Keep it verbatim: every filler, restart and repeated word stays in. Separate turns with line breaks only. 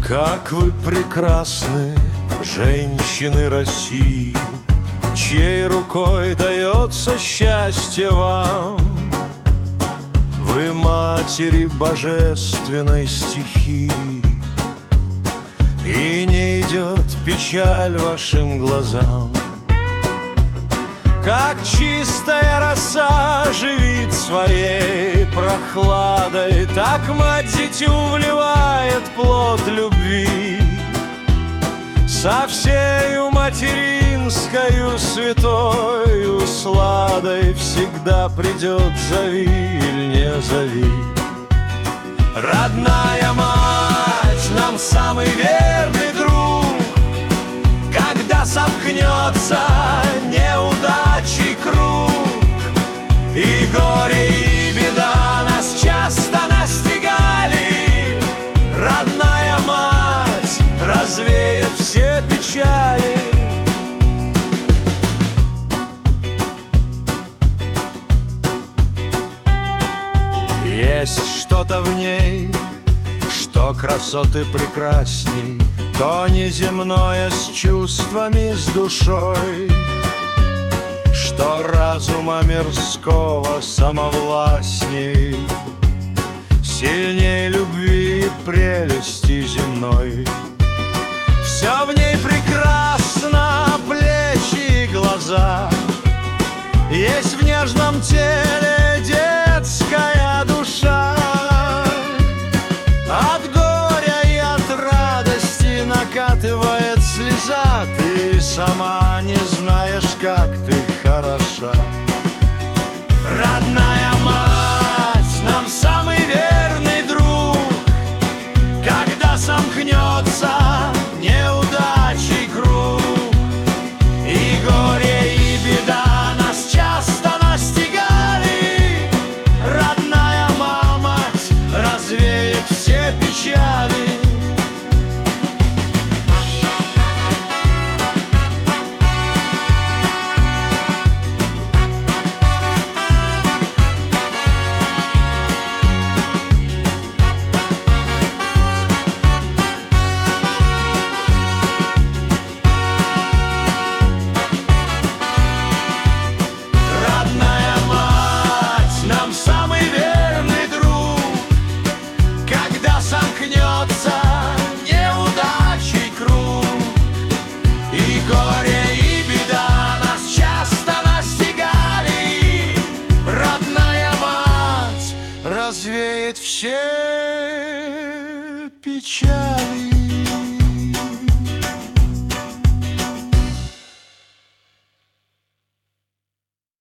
Как вы прекрасны, женщины России, чьей рукой дается счастье вам. Вы матери божественной стихии, и не идет печаль вашим глазам. Как чистая роса живит своей прохладой, так мать дитю вливает плод любви. Со всею материнскою святою сладой всегда придет, зови или не зови. Родная мать нам самый верный друг, когда сомкнется неудачи круг, и горе, и беда нас часто настигали. Родная мать развеет все печали. Есть что-то в ней, что красоты прекрасней, то неземное с чувствами, с душой, что разума мирского самовластней, сильней любви и прелести земной. Все в ней прекрасно, плечи и глаза, есть в нежном теле детская душа. От горя и от радости накатывает слеза, ты сама не знаешь, как ты хороша. Родная мать нам самый верный друг, когда сомкнется неудачи круг, и горе, и беда нас часто настигали. Родная мать развеет все печали. Развеет все печали.